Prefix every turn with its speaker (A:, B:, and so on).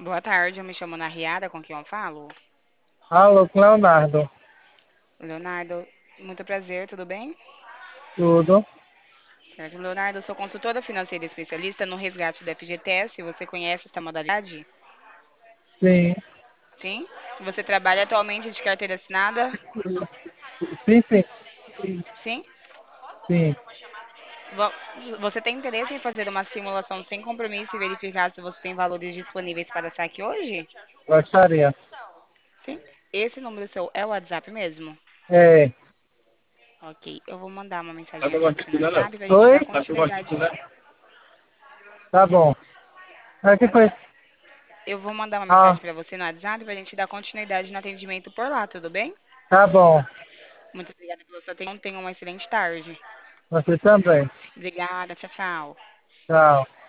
A: Boa tarde, eu me chamo Nariara, com quem eu falo?
B: Alô, com Leonardo.
A: Leonardo, muito prazer, tudo bem?
B: Tudo?
A: Certo, Leonardo, eu sou consultora financeira especialista no resgate da FGTS. Você conhece essa modalidade?
B: Sim.
A: Sim? Você trabalha atualmente de carteira assinada?
B: Sim, sim.
A: Sim?
B: Sim.
A: Vo- Você tem interesse em fazer uma simulação sem compromisso e verificar se você tem valores disponíveis para saque hoje?
B: Gostaria.
A: Sim? Esse número seu é o WhatsApp mesmo?
B: É.
A: Ok, eu vou mandar uma
B: Tá
A: mensagem
B: com
A: para
B: gosto
A: você
B: de
A: no
B: não?
A: WhatsApp para a gente
B: Oi?
A: dar
B: Tá com gosto
A: continuidade.
B: de Tá bom. É que foi?
A: Eu vou mandar uma
B: Ah,
A: mensagem para você no WhatsApp para a gente dar continuidade no atendimento por lá, tudo bem?
B: tá bom.
A: Muito obrigada pela sua atenção. Tenha uma excelente tarde.
B: Você também.
A: Obrigada, tchau, tchau.
B: Tchau.